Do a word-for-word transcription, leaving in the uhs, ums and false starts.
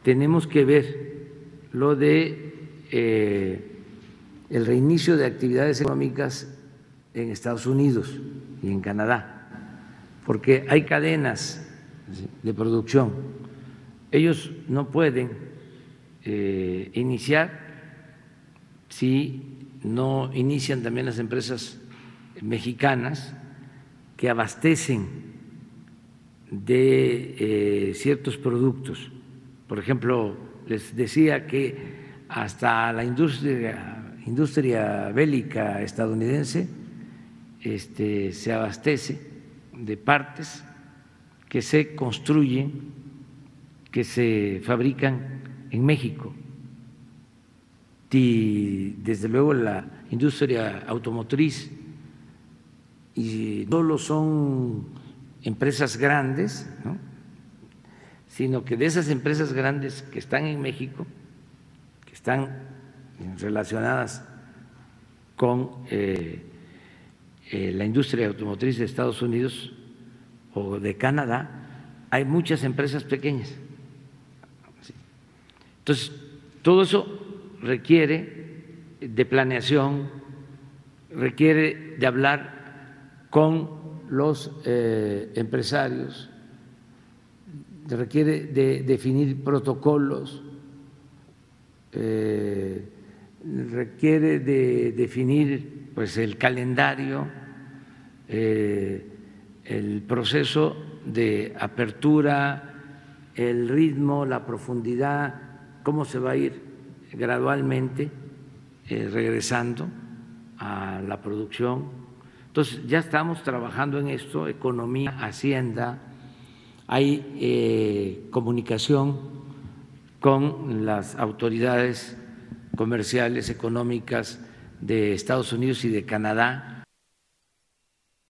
tenemos que ver lo de eh, el reinicio de actividades económicas en Estados Unidos y en Canadá, porque hay cadenas de producción. Ellos no pueden eh, iniciar si no inician también las empresas mexicanas que abastecen de eh, ciertos productos. Por ejemplo, les decía que hasta la industria, industria bélica estadounidense este, se abastece de partes que se construyen, que se fabrican en México. Y desde luego la industria automotriz, y no solo son empresas grandes, ¿no?, sino que de esas empresas grandes que están en México, que están relacionadas con eh, eh, la industria automotriz de Estados Unidos o de Canadá, hay muchas empresas pequeñas. Entonces, todo eso requiere de planeación, requiere de hablar con los eh, empresarios, requiere de definir protocolos, eh, requiere de definir pues el calendario, eh, el proceso de apertura, el ritmo, la profundidad, cómo se va a ir gradualmente eh, regresando a la producción. Entonces ya estamos trabajando en esto, economía, hacienda. Hay eh, comunicación con las autoridades comerciales, económicas de Estados Unidos y de Canadá